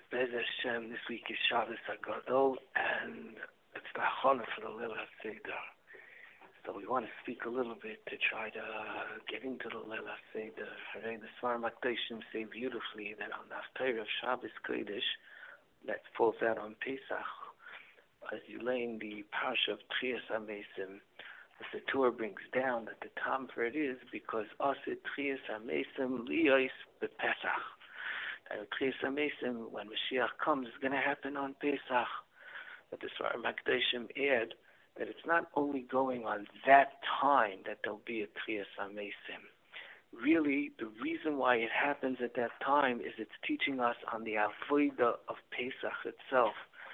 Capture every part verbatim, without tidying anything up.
Bez Hashem, this week is Shabbos HaGadol, and it's the Achana for the Leil HaSeder. So we want to speak a little bit to try to get into the Leil HaSeder. Hooray, the Svarim HaKadoshim say beautifully that on the Haftarah of Shabbos Kodesh, that falls out on Pesach, as you lay in the Parsha of Tchias HaMesim, as the Torah brings down that the time for it is because Asid Tchias HaMesim Liyos BePesach. And Tchias HaMesim, when Mashiach comes, is going to happen on Pesach. But the Svarim HaKadoshim add that it's not only going on that time that there'll be a Tchias HaMesim. Really, the reason why it happens at that time is it's teaching us on the Avodah of Pesach itself.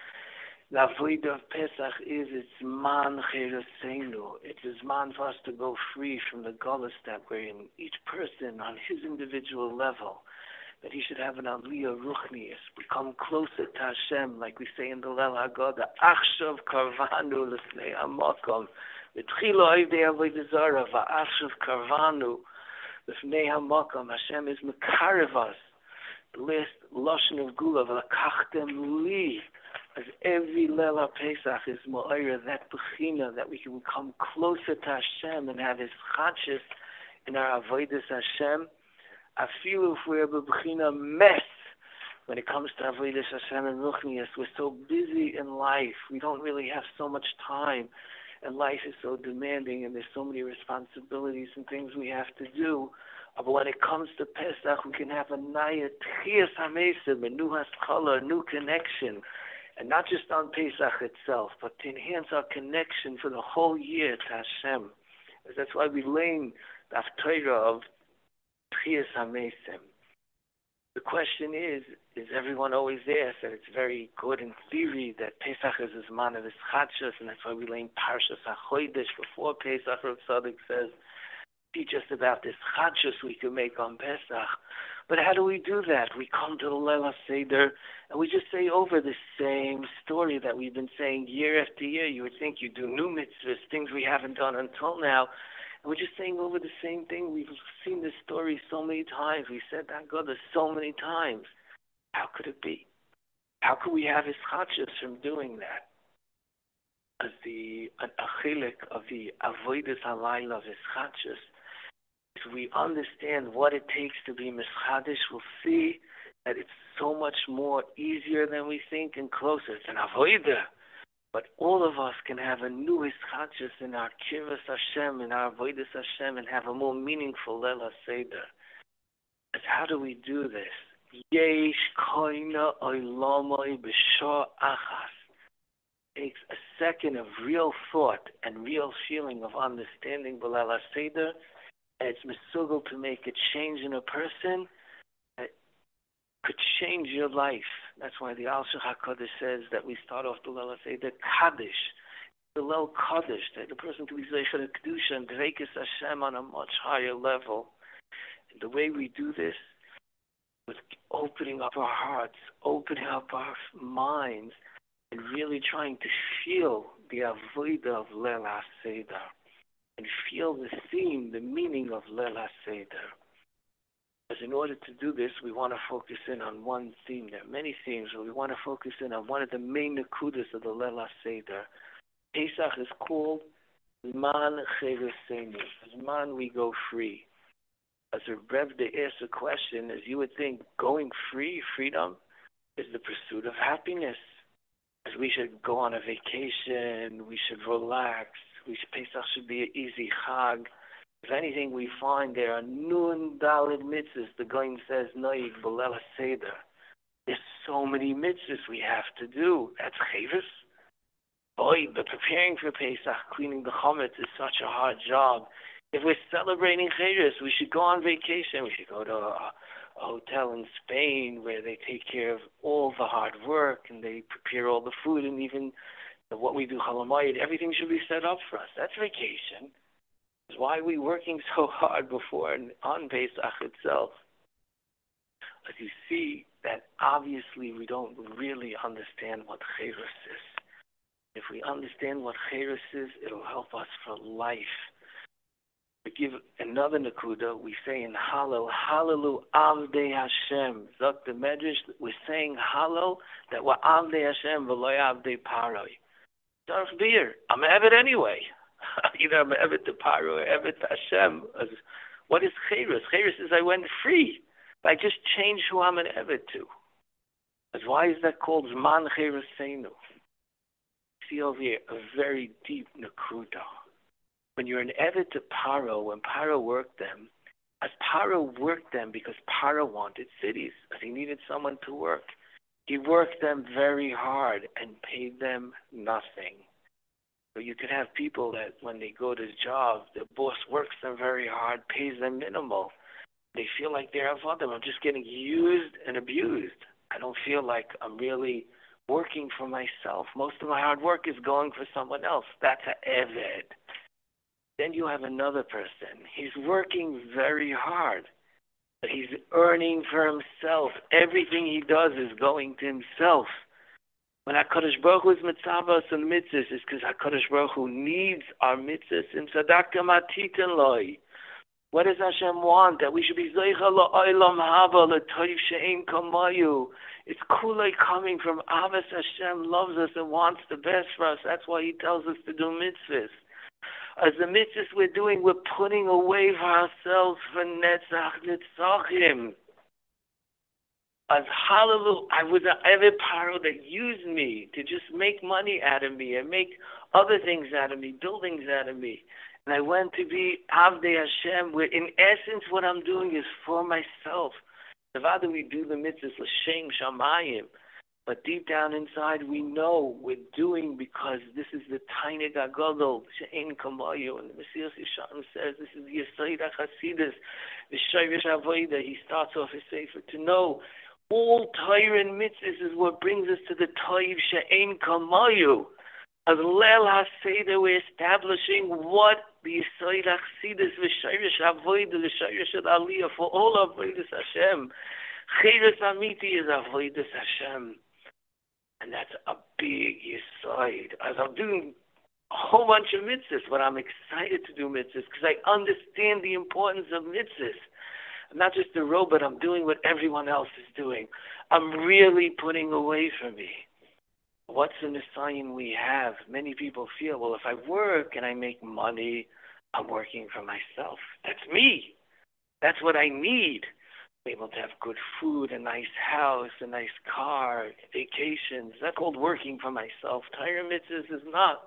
The Avodah of Pesach is its man chereseinu. It's a man for us to go free from the gullus that we're in, each person on his individual level. That he should have an aliyah ruchnius, become closer to Hashem, like we say in the Leil HaGodah, Achshav karvanu l'snei hamakom, v'tchilo oivdei avodah zara, v'achshav karvanu l'snei hamakom. Hashem is mekarev us. The last lashon of Gula, v'lakachtem li, as every Leil HaPesach is mo'ira, that bechina, that we can come closer to Hashem and have his chadshus in our avodas Hashem. I feel if we're a b'china mess when it comes to avodas Hashem and ruchnius. We're so busy in life. We don't really have so much time, and life is so demanding, and there's so many responsibilities and things we have to do. Uh, but when it comes to Pesach, we can have a naya tchias hamesim, a new haskalah, a new connection, and not just on Pesach itself, but to enhance our connection for the whole year to Hashem. That's why we learn the Haftarah of Tchias HaMesim. The question is, is everyone always there? That it's very good in theory that Pesach is his man of his chadshus, and that's why we learn Parshas HaChodesh before Pesach. Rav Tzadok says, teach us about this chadshus we can make on Pesach. But how do we do that? We come to the Leil HaSeder, and we just say over the same story that we've been saying year after year. You would think you do new mitzvahs, things we haven't done until now. And we're just saying over the same thing. We've seen this story so many times. We said that God so many times. How could it be? How could we have his chadshus from doing that? As the achilik of the avodas halayla of his chadshus, if we understand what it takes to be mischadish, we'll see that it's so much more easier than we think and closer. It's an avodah. But all of us can have a new ischadshus in our kiras Hashem, in our avodas Hashem, and have a more meaningful Leil HaSeder. But how do we do this? Yesh koina oilamoi b'shor achas. It takes a second of real thought and real feeling of understanding the Leil HaSeder, and it's misugel to make a change in a person that could change your life. That's why the Al Shach HaKadosh says that we start off the Leil HaSeder Kaddish, the Leil Kaddish, that the person can be Zeicher Kedusha and Dveikis Hashem on a much higher level. And the way we do this, with opening up our hearts, opening up our minds, and really trying to feel the avodah of Leil HaSeder, and feel the theme, the meaning of Leil HaSeder. Because in order to do this, we want to focus in on one theme. There are many themes, but we want to focus in on one of the main nekudas of the Leil HaSeder. Pesach is called Zman Chereseinu. Zman we go free. As a Rebbe asks a question, as you would think, going free, freedom, is the pursuit of happiness. As we should go on a vacation, we should relax, we should, Pesach should be an easy chag. If anything, we find there are nun daled mitzvahs. The Goyim says, noig b'leil HaSeder. There's so many mitzvahs we have to do. That's chavis. Boy, but preparing for Pesach, cleaning the chametz is such a hard job. If we're celebrating chavis, we should go on vacation. We should go to a, a hotel in Spain where they take care of all the hard work and they prepare all the food, and even what we do, chalamayid, everything should be set up for us. That's vacation. Why are we working so hard before and on Pesach itself? As you see, that obviously we don't really understand what chayrus is. If we understand what chayrus is, it'll help us for life. We give another nakuda. We say in Hallel, Hallelu Avdei Hashem. Zok the Medrash, we're saying Hallel, that we're Avdei Hashem, v'loy Avdei Paroi. Darf beer. I'm Eved anyway. Either I'm Eved to Paro or Eved to Hashem. What is Cheirus? Cheirus is I went free. I just changed who I'm an Eved to. As why is that called Zman Cheirusenu? See over here, a very deep nakuda. When you're an Eved to Paro, when Paro worked them, as Paro worked them because Paro wanted cities, as he needed someone to work, he worked them very hard and paid them nothing. So you could have people that when they go to the job, the boss works them very hard, pays them minimal. They feel like they're avodim. I'm just getting used and abused. I don't feel like I'm really working for myself. Most of my hard work is going for someone else. That's a Eved. Then you have another person. He's working very hard, but he's earning for himself. Everything he does is going to himself. When HaKadosh Baruch Hu is mitzvahs and mitzvahs, it's because HaKadosh Baruch Hu needs our mitzvahs. In tzedakah matitin loi. What does Hashem want? That we should be zeicha la'olam haba l'toiv she'ein kamayu. It's kulei coming from Avos. Hashem loves us and wants the best for us. That's why He tells us to do mitzvahs. As the mitzvahs we're doing, we're putting away for ourselves for netzach nitzachim. As hallelujah, I was an Eved Paro that used me to just make money out of me and make other things out of me, buildings out of me. And I went to be Avdei Hashem, where in essence what I'm doing is for myself. Nevada, we do the mitzvahs l'shem shamayim, but deep down inside we know we're doing because this is the Tainig HaGadol, she'ein kamayu. And the Messiah Yesharim says this is the Yesod HaChasidus, the Shayvish Avodah. He starts off his sefer to know all Torah and mitzvahs is what brings us to the Toiv she'ein kamayu. As Leil HaSeder, we're establishing what the Yesod HaChasidus, the Shayvish Avodah, the Shayvish Aliyah, for all Avodas Hashem. Cheirus Amiti is Avodas Hashem. And that's a big Yesod. As I'm doing a whole bunch of mitzvahs, but I'm excited to do mitzvahs because I understand the importance of mitzvahs. I'm not just a robot, I'm doing what everyone else is doing. I'm really putting away from me. What's the sign we have? Many people feel, well, if I work and I make money, I'm working for myself. That's me. That's what I need. Be able to have good food, a nice house, a nice car, vacations. That's called working for myself. Torah mitzvahs is not.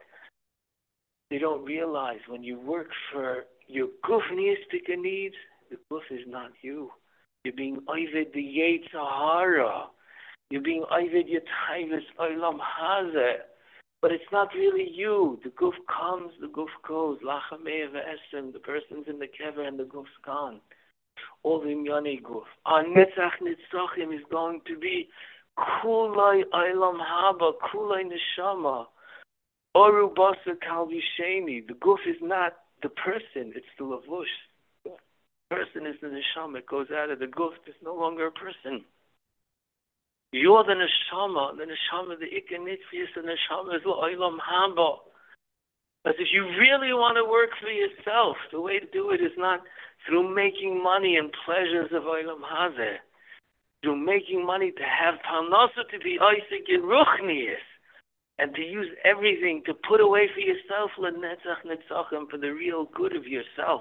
They don't realize when you work for your gufnistic needs, the guf is not you. You're being oived the Yetzer Hara. You're being oived yetayvis olam hazeh. But it's not really you. The guf comes, the guf goes. Lachamei v'esem. The person's in the kever and the guf's gone. All the Imyane Guf. Our Netzach Nitzachim is going to be Kulai Olam Haba, Kulai Neshama, Oru Basa Kalvisheni. The Guf is not the person, it's the Lavush. The person is the Neshama. It goes out of the Guf. It's no longer a person. You're the Neshama. The Neshama, the Ikanitfius, the Neshama is Olam Haba. But if you really want to work for yourself, the way to do it is not through making money and pleasures of Olam Hazeh, through making money to have parnasa, to be Isaac in Ruchnius, and to use everything to put away for yourself, l'netzach netzachim, for the real good of yourself.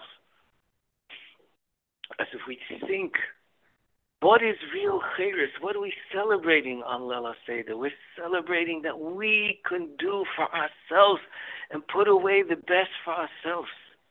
As if we think, what is real chayris? What are we celebrating on Leil HaSeder? We're celebrating that we can do for ourselves and put away the best for ourselves.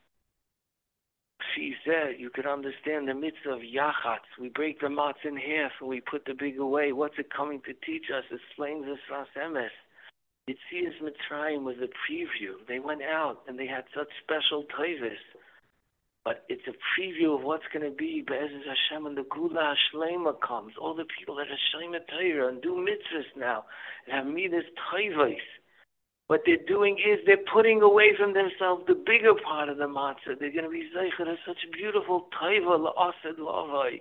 She said, you could understand the mitzvah of yachatz. We break the matzah in half and we put the big away. What's it coming to teach us? It explains us Sfas Emes. Yetzias Mitzrayim was a preview. They went out and they had such special tayvis. But it's a preview of what's going to be. Be'ezus Hashem, and the Gula Shlema comes. All the people that are Shlema Torah and do mitzvahs now and have midas tayvis. What they're doing is they're putting away from themselves the bigger part of the matzah. They're going to be zeicher to such a beautiful taiva la'ased lavai.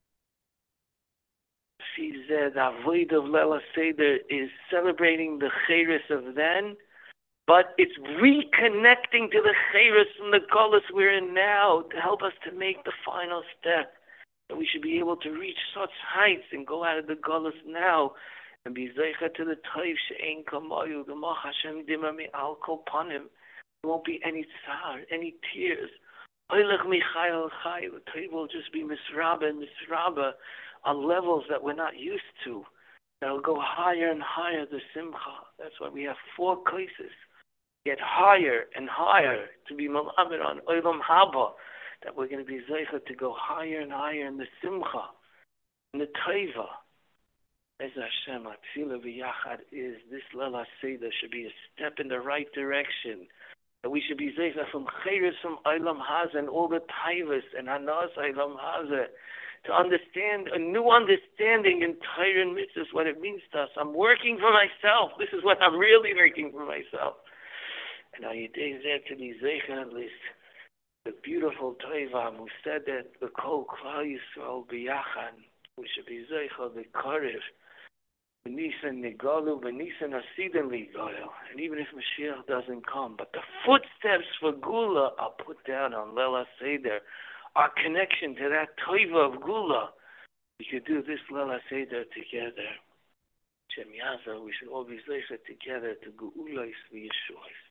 She said the avoid of Leil HaSeder is celebrating the chayris of then, But it's reconnecting to the chayras from the gullus we're in now to help us to make the final step. That we should be able to reach such heights and go out of the gullus now and be zeicha to the toiv she'ein kamayu, the mach Hashem dimah me'al kol panim. There won't be any tzar, any tears. Oilech michayel chay, the toiv will just be misraba and misraba on levels that we're not used to. That'll go higher and higher, the simcha. That's why we have four cases. Get higher and higher to be malamed on oilam haba. That we're going to be zeicha to go higher and higher in the simcha, in the taiva. As Hashem, Atzila v'yachad is, this Leil HaSeder should be a step in the right direction. That we should be zeicha from chayris, from olam hazeh, and all the taivas, and hanas olam hazeh, to understand a new understanding in Torah and mitzvahs, what it means to us. I'm working for myself. This is what I'm really working for myself. And I to be zeicha at least. The beautiful Toiva who said that the Kol Klal Yisrael b'yachan, we should be zeicha the Karev, b'nisan nigalu, b'nisan asidim ligalu. And even if Mashiach doesn't come, but the footsteps for Gula are put down on Leil HaSeder, our connection to that Toiva of Gula. We could do this Leil HaSeder together. Shem Yaza, we should all be zeicha together to Geulos v'Yeshuos.